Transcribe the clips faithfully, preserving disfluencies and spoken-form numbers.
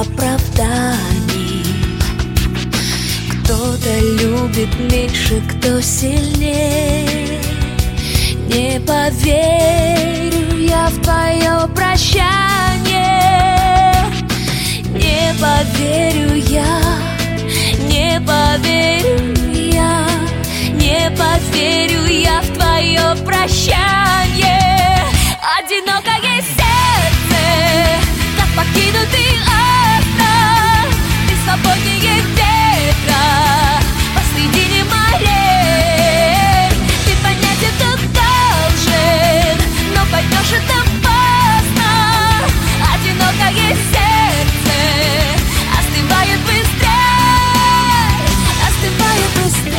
оправданий. Кто-то любит меньше, кто сильнее. Не поверю я в твое прощание. Не поверю я, не поверю я, не поверю я в твое прощание. Одинокое сердце, как покинутый остров, ты свободнее ветра посредине морей. Ты понять это должен, но поймешь это поздно. Одинокое сердце остывает быстрей, остывает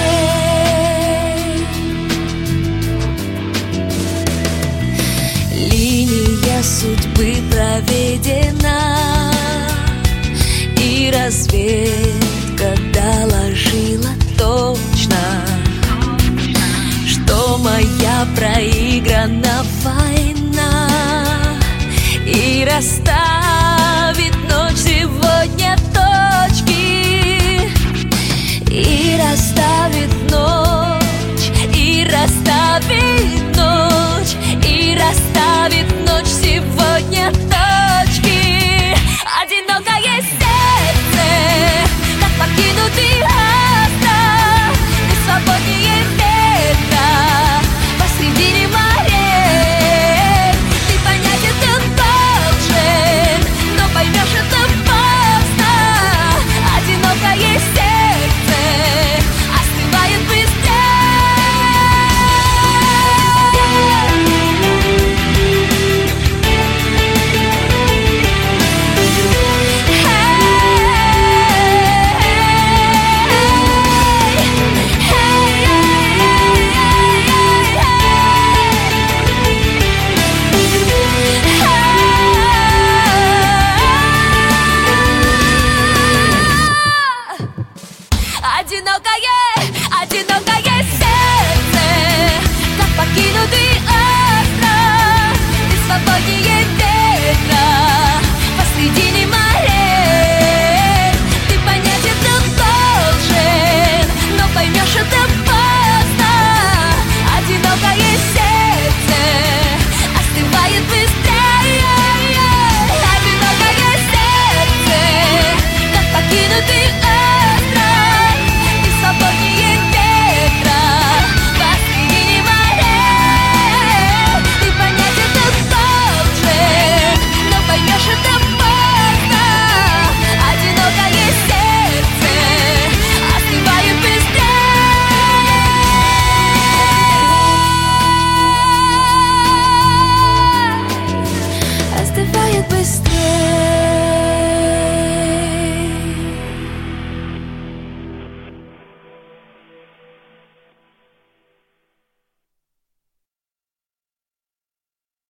быстрей. Линия судьбы проведена, и разведка доложила точно, что моя проиграна война, и расставит ночь сегодня точки, и расставит